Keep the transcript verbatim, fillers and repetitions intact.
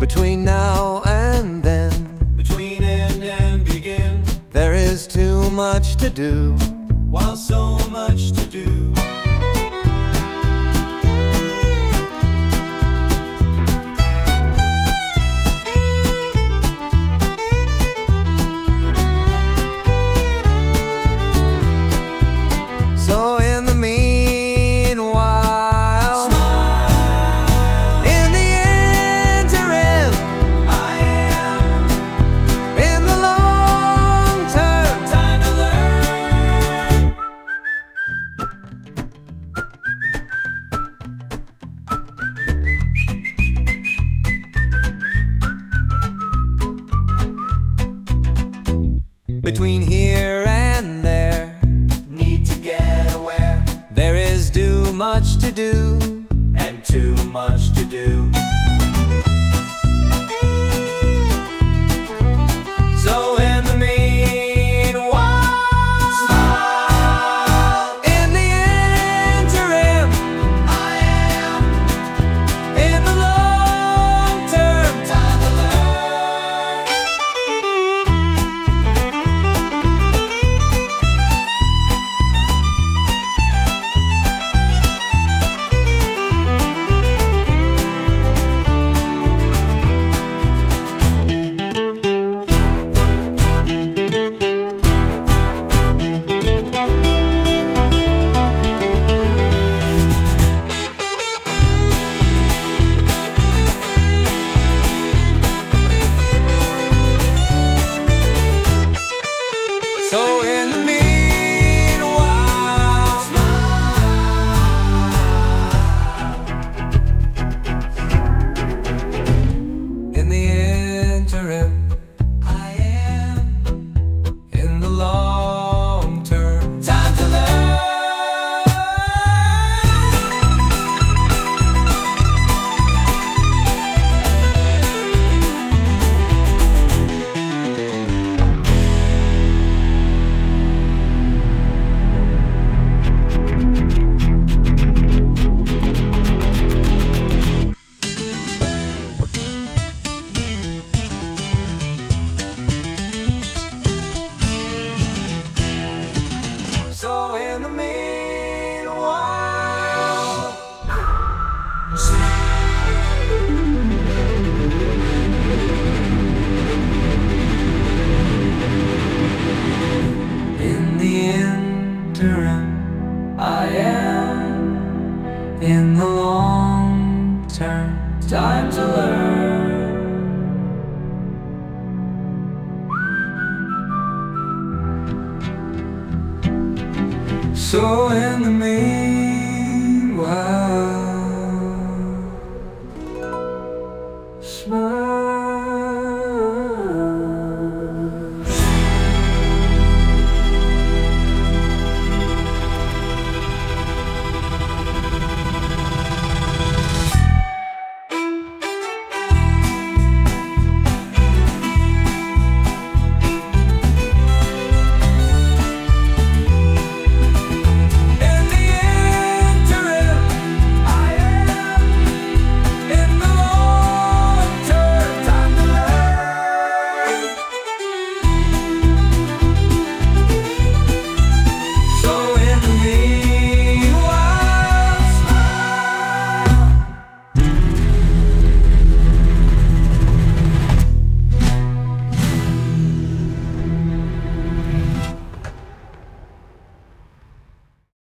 Between now and then, between end and begin, there is too much to do, while so much to do. So in the meanwhile, Smile. in the interim, I am in the long term, time to learn. between here and there, Need to get aware, there is too much to do, and too much to do. So in the meanwhile, smile. in the interim, I am in the long term. time to learn. So in the meanwhile, in the interim, I am in the long term. time to learn. So in the meanwhile, in the interim, I am in the long term. Time to learn. So in